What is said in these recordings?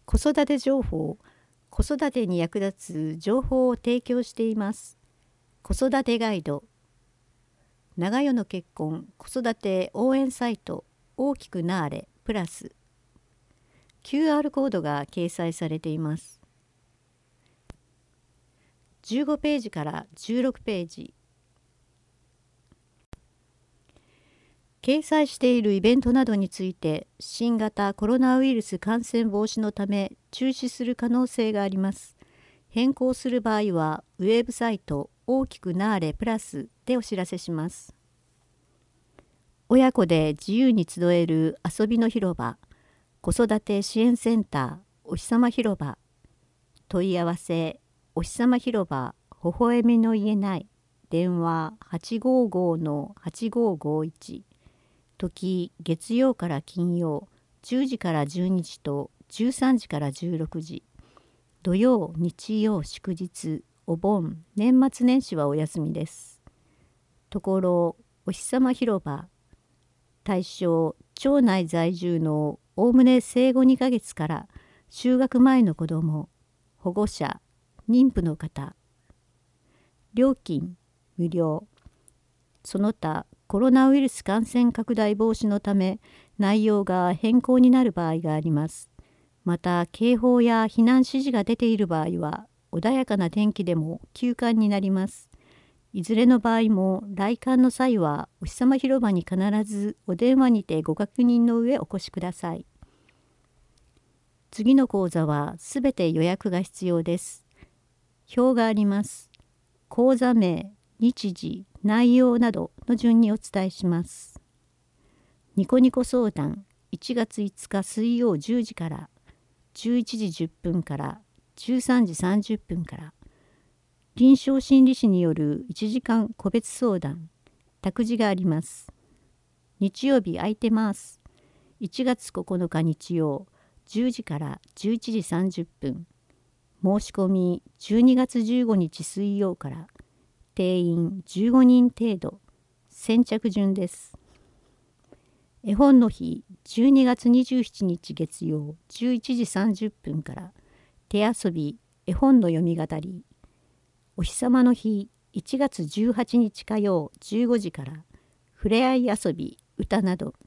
子育て情報、子育てに役立つ情報を提供しています。子育てガイド、長与の結婚、子育て応援サイト、大きくなーれ、プラス、QR コードが掲載されています。15ページから16ページ。掲載しているイベントなどについて、新型コロナウイルス感染防止のため中止する可能性があります。変更する場合は、ウェブサイト大きくなーれプラスでお知らせします。親子で自由に集える遊びの広場、子育て支援センター、お日様広場、問い合わせ、お日様広場、微笑みの言えない、電話855-8551、時月曜から金曜、10時から12時と13時から16時、土曜、日曜、祝日、お盆、年末年始はお休みです。ところ、お日様広場、対象、町内在住のおおむね生後2ヶ月から就学前の子ども、保護者、妊婦の方。料金、無料。その他、コロナウイルス感染拡大防止のため、内容が変更になる場合があります。また、警報や避難指示が出ている場合は、穏やかな天気でも休館になります。いずれの場合も、来館の際は、お日様広場に必ずお電話にてご確認の上お越しください。次の講座はすべて予約が必要です。表があります。講座名、日時、内容などの順にお伝えします。ニコニコ相談、1月5日水曜10時から11時10分から13時30分から、臨床心理士による1時間個別相談、託児があります。日曜日空いてます。1月9日日曜、10時から11時30分。申し込み12月15日水曜から、定員15人程度、先着順です。絵本の日、12月27日月曜、11時30分から、手遊び、絵本の読み語り。お日様の日、1月18日火曜、15時から、ふれあい遊び、歌など。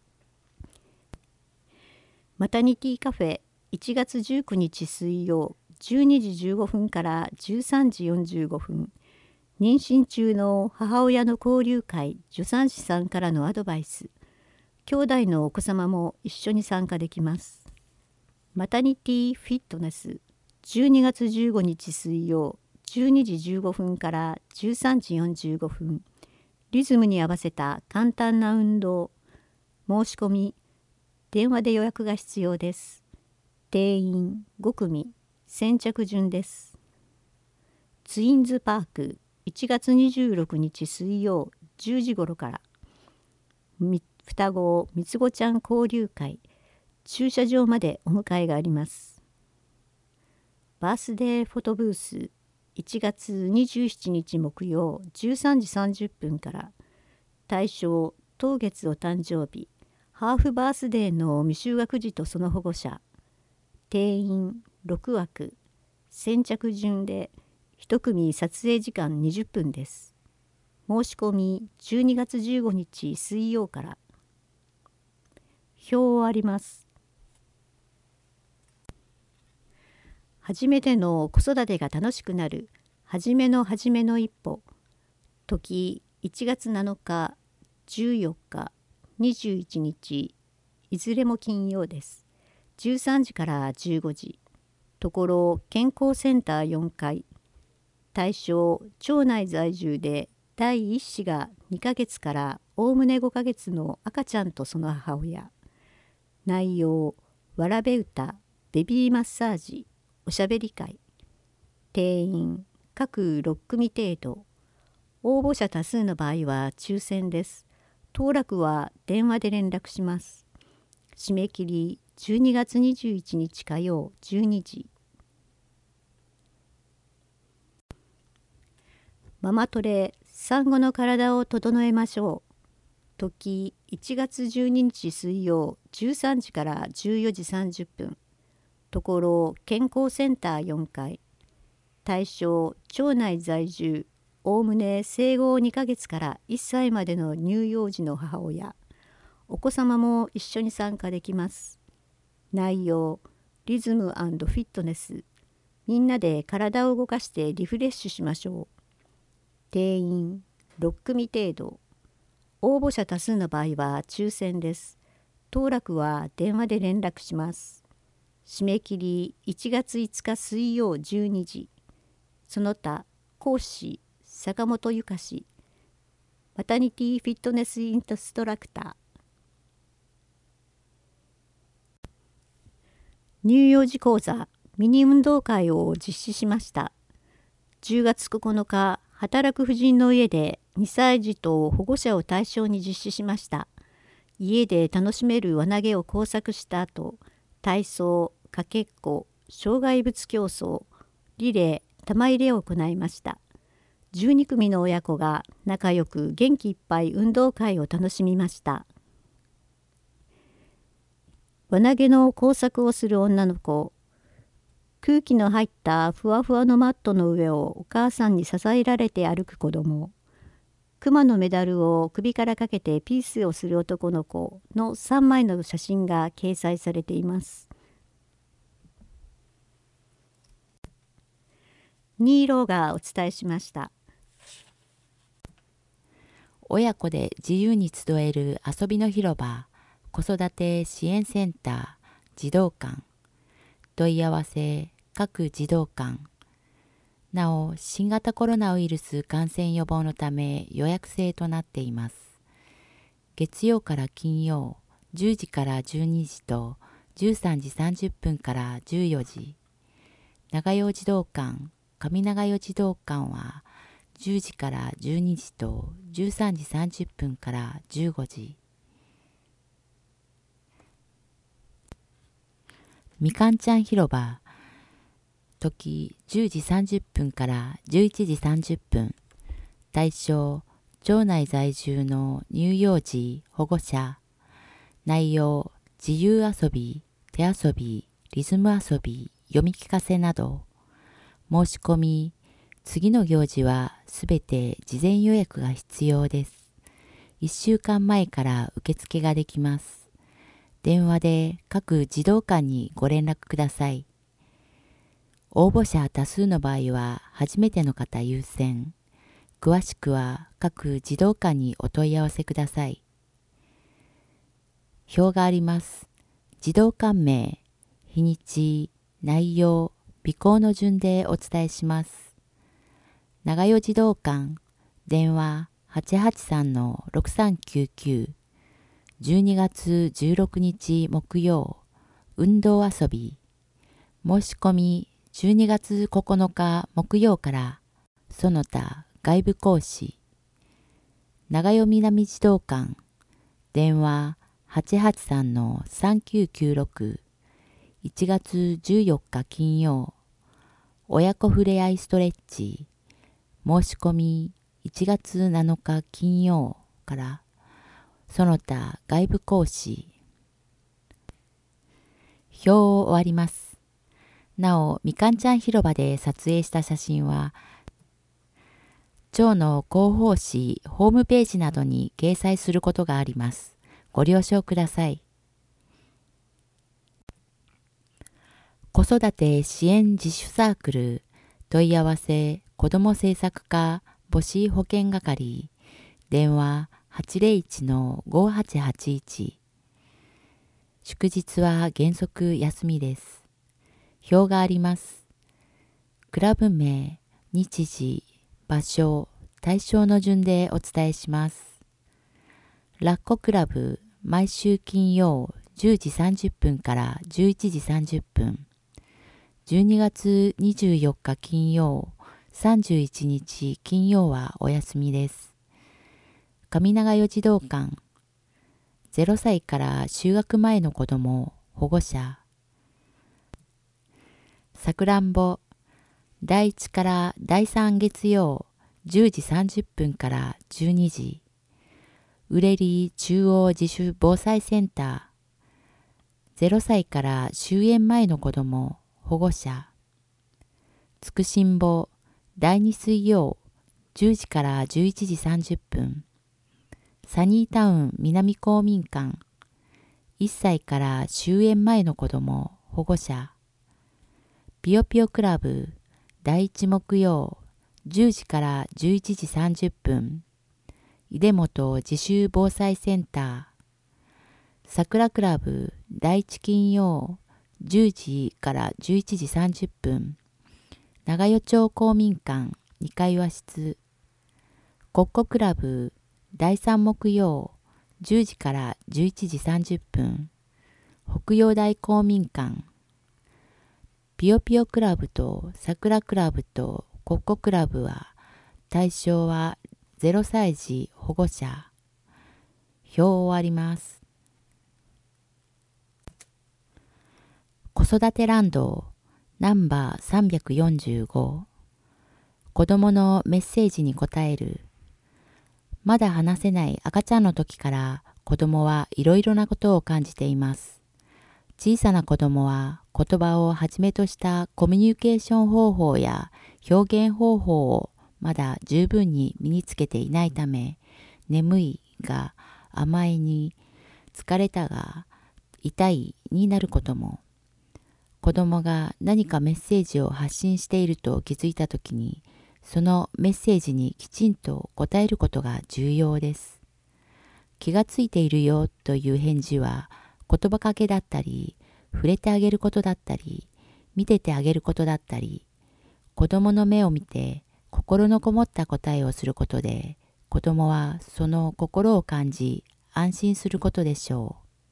マタニティカフェ、1月19日水曜、12時15分から13時45分。妊娠中の母親の交流会助産師さんからのアドバイス。兄弟のお子様も一緒に参加できます。マタニティフィットネス、12月15日水曜、12時15分から13時45分。リズムに合わせた簡単な運動。申し込み、電話で予約が必要です。定員5組、先着順です。ツインズパーク、1月26日水曜10時頃から、双子三つ子ちゃん交流会、駐車場までお迎えがあります。バースデーフォトブース、1月27日木曜13時30分から、対象当月お誕生日、ハーフバースデーの未就学児とその保護者。定員6枠、先着順で1組撮影時間20分です。申し込み12月15日水曜から。表あります。初めての子育てが楽しくなる、初めの一歩。時1月7日、14日、21日、いずれも金曜です。13時から15時。ところ健康センター4階。対象、町内在住で第1子が2ヶ月からおおむね5ヶ月の赤ちゃんとその母親。内容、わらべ歌、ベビーマッサージ、おしゃべり会。定員、各6組程度。応募者多数の場合は抽選です。当落は電話で連絡します。締め切り12月21日火曜12時。ママトレ、産後の体を整えましょう。時1月12日水曜13時から14時30分。 ところ健康センター4階、対象町内在住、おおむね生後2ヶ月から1歳までの乳幼児の母親、お子様も一緒に参加できます。内容、リズム&フィットネス。みんなで体を動かしてリフレッシュしましょう。定員6組程度。応募者多数の場合は抽選です。当落は電話で連絡します。締め切り1月5日水曜12時。その他、講師、坂本ゆかし、マタニティフィットネスインストラクター。乳幼児講座ミニ運動会を実施しました。10月9日、働く婦人の家で2歳児と保護者を対象に実施しました。家で楽しめる輪投げを工作した後、体操、かけっこ、障害物競争、リレー、玉入れを行いました。12組の親子が仲良く元気いっぱい運動会を楽しみました。輪投げの工作をする女の子、空気の入ったふわふわのマットの上をお母さんに支えられて歩く子供、熊のメダルを首からかけてピースをする男の子の3枚の写真が掲載されています。ニーローがお伝えしました。 親子で自由に集える遊びの広場、子育て支援センター、児童館、問い合わせ各児童館。なお、新型コロナウイルス感染予防のため予約制となっています。月曜から金曜、10時から12時と13時30分から14時。長陽児童館、上長陽児童館は10時から12時と13時30分から15時。みかんちゃん広場、時10時30分から11時30分。対象、町内在住の乳幼児、保護者。内容、自由遊び、手遊び、リズム遊び、読み聞かせなど。申し込み、次の行事はすべて事前予約が必要です。1週間前から受付ができます。電話で各児童館にご連絡ください。応募者多数の場合は初めての方優先。詳しくは各児童館にお問い合わせください。表があります。児童館名、日にち、内容、備考の順でお伝えします。長代児童館、電話883-6399、12月16日木曜、運動遊び。申し込み12月9日木曜から、その他外部講師。長代南児童館、電話883-3996、1月14日金曜、親子ふれあいストレッチ。申し込み1月7日金曜から、その他外部講師。表を終わります。なお、みかんちゃん広場で撮影した写真は、町の広報誌ホームページなどに掲載することがあります。ご了承ください。子育て支援自主サークル、問い合わせ子ども政策課母子保健係、電話801-5881。祝日は原則休みです。表があります。クラブ名、日時、場所、対象の順でお伝えします。ラッコクラブ、毎週金曜10時30分から11時30分。12月24日金曜、31日金曜はお休みです。上長代児童館、0歳から就学前の子ども、保護者。さくらんぼ、第1から第3月曜、10時30分から12時。うれり中央自主防災センター。 0歳から終園前の子供、保護者。つくしんぼ、第2水曜、10時から11時30分。サニータウン南公民館。1歳から終園前の子供、保護者。ぴよぴよクラブ、第1木曜、10時から11時30分。出本自習防災センター。さくらクラブ、第1金曜、10時から11時30分。長与町公民館2階和室。コッコクラブ、第3木曜、10時から11時30分。北洋大公民館。ぴよぴよクラブとさくらクラブとコッコクラブは、対象は0歳児保護者。表を終わります。子育てランドナンバー345。子供のメッセージに答える。まだ話せない赤ちゃんの時から子供はいろいろなことを感じています。小さな子供は言葉をはじめとしたコミュニケーション方法や表現方法をまだ十分に身につけていないため、眠いが甘えに、疲れたが痛いになることも。子供が何かメッセージを発信していると気づいたときに、そのメッセージにきちんと答えることが重要です。気がついているよという返事は言葉かけだったり、触れてあげることだったり、見ててあげることだったり、子供の目を見て心のこもった答えをすることで、子供はその心を感じ安心することでしょ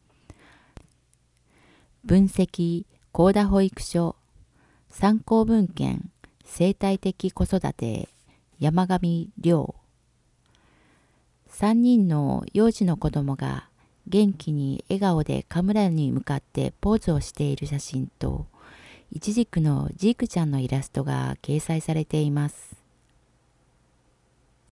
う。分析高田保育所参考文献生態的子育て山上亮。3人の幼児の子供が元気に笑顔でカメラに向かってポーズをしている写真と、いちじくのジークちゃんのイラストが掲載されています。